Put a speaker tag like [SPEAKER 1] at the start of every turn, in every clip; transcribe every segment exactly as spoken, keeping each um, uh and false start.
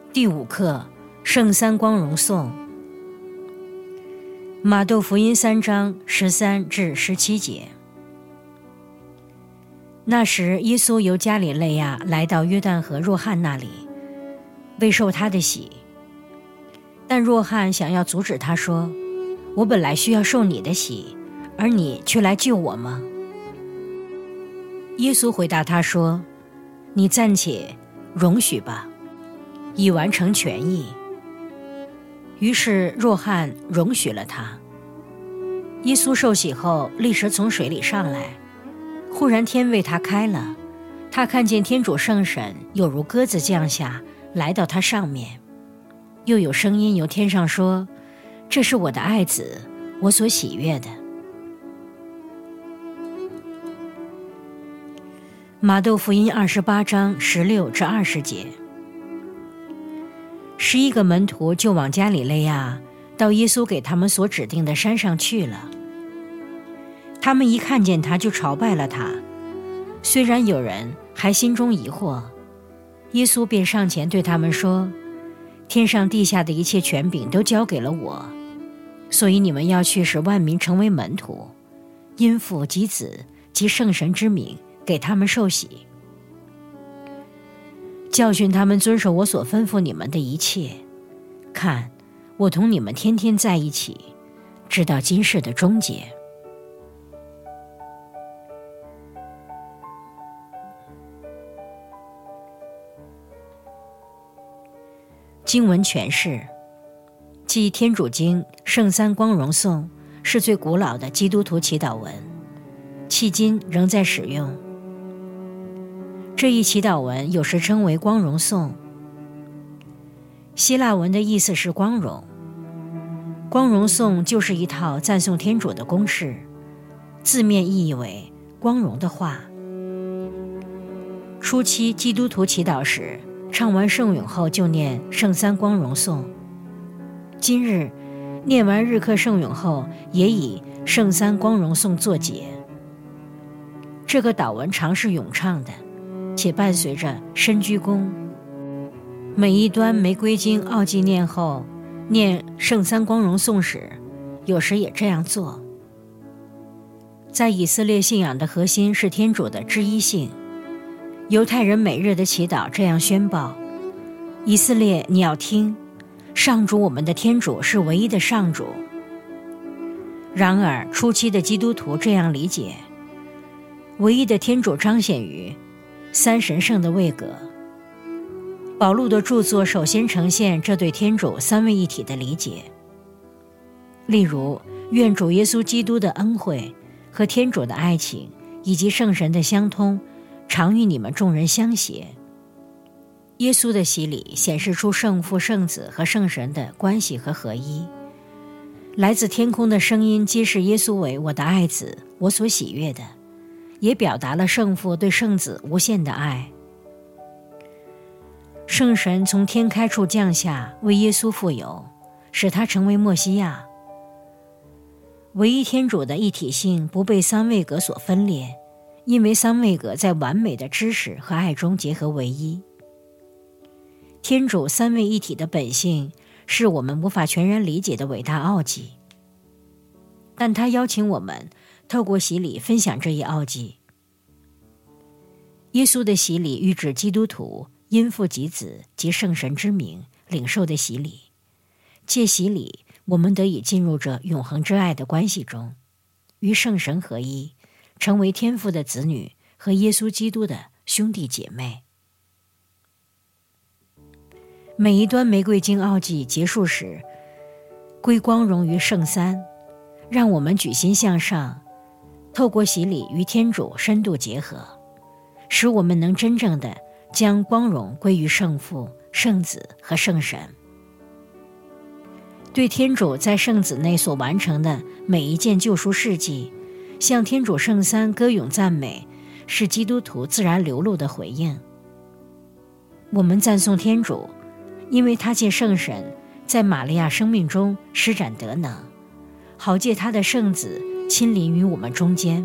[SPEAKER 1] 第五课，圣三光荣颂。马窦福音三章十三至十七节。那时，耶稣由加里肋亚来到约旦河若翰那里，为受他的洗。但若翰想要阻止他，说：“我本来需要受你的洗，而你却来救我吗？”耶稣回答他说：“你暂且容许吧，已完成全意。”于是若翰容许了他。耶稣受洗后，立时从水里上来，忽然天为他开了，他看见天主圣神有如鸽子降下，来到他上面，又有声音由天上说：“这是我的爱子，我所喜悦的。”马窦福音二十八章十六至二十节。十一个门徒就往加里肋亚，到耶稣给他们所指定的山上去了。他们一看见他，就朝拜了他。虽然有人还心中疑惑，耶稣便上前对他们说：“天上地下的一切权柄都交给了我，所以你们要去，使万民成为门徒，因父及子及圣神之名，给他们受洗，教训他们遵守我所吩咐你们的一切。看，我同你们天天在一起，直到今世的终结。”经文诠释：即天主经圣三光荣颂是最古老的基督徒祈祷文，迄今仍在使用。这一祈祷文有时称为光荣颂。希腊文的意思是光荣，光荣颂就是一套赞颂天主的公式，字面意义为光荣的话。初期基督徒祈祷时，唱完圣咏后就念圣三光荣颂。今日念完日课圣咏后，也以圣三光荣颂作结。这个祷文常是咏唱的，且伴随着深鞠躬。每一端玫瑰经奥纪念后，念圣三光荣颂时，有时也这样做。在以色列信仰的核心是天主的知一性。犹太人每日的祈祷这样宣报：以色列，你要听，上主我们的天主是唯一的上主。然而初期的基督徒这样理解：唯一的天主彰显于三神圣的位格。保禄的著作首先呈现这对天主三位一体的理解。例如，愿主耶稣基督的恩惠和天主的爱情以及圣神的相通常与你们众人相携。耶稣的洗礼显示出圣父、圣子和圣神的关系和合一。来自天空的声音揭示耶稣为我的爱子，我所喜悦的，也表达了圣父对圣子无限的爱。圣神从天开处降下，为耶稣傅油，使他成为默西亚。唯一天主的一体性不被三位格所分裂，因为三位格在完美的知识和爱中结合为一。天主三位一体的本性是我们无法全然理解的伟大奥迹，但他邀请我们透过洗礼分享这一奥迹。耶稣的洗礼预指基督徒因父及子及圣神之名领受的洗礼，借洗礼我们得以进入这永恒之爱的关系中，与圣神合一，成为天父的子女和耶稣基督的兄弟姐妹。每一端玫瑰经奥迹结束时，归光荣于圣三，让我们举心向上，透过洗礼与天主深度结合，使我们能真正的将光荣归于圣父、圣子和圣神。对天主在圣子内所完成的每一件救赎事迹，向天主圣三歌咏赞美，是基督徒自然流露的回应。我们赞颂天主，因为他借圣神在玛利亚生命中施展德能，好借他的圣子亲临于我们中间。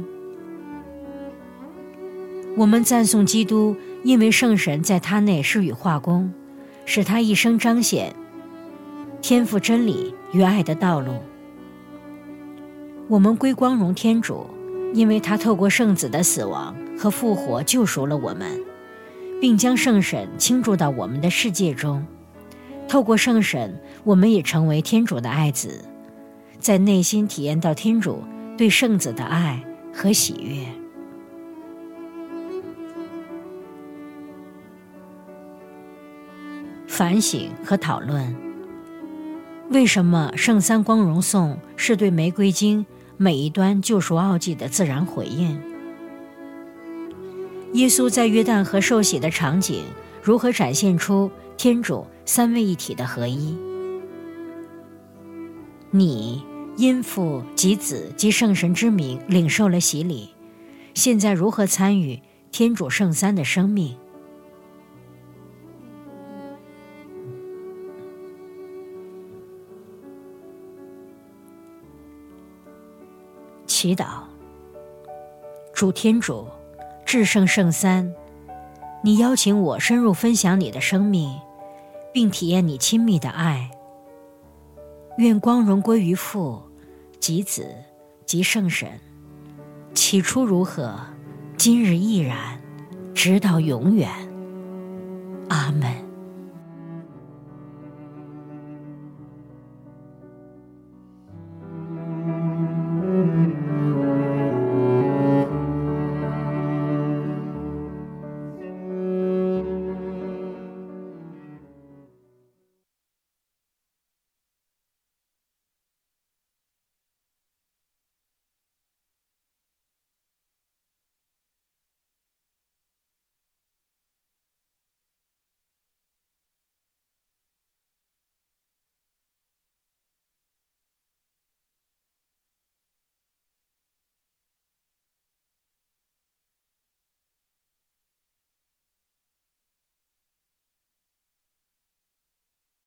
[SPEAKER 1] 我们赞颂基督，因为圣神在他内施予化工， 使他一生彰显天赋真理与爱的道路。我们归光荣天主，因为他透过圣子的死亡和复活救赎了我们，并将圣神倾注到我们的世界中。透过圣神，我们也成为天主的爱子，在内心体验到天主对圣子的爱和喜悦。反省和讨论：为什么圣三光荣颂是对玫瑰经每一端救赎奥迹的自然回应？耶稣在约旦河受洗的场景如何展现出天主三位一体的合一？你因父及子及圣神之名领受了洗礼，现在如何参与天主圣三的生命？祈祷。主天主，至圣圣三，你邀请我深入分享你的生命，并体验你亲密的爱。愿光荣归于父及子及圣神，起初如何，今日亦然，直到永远。阿们。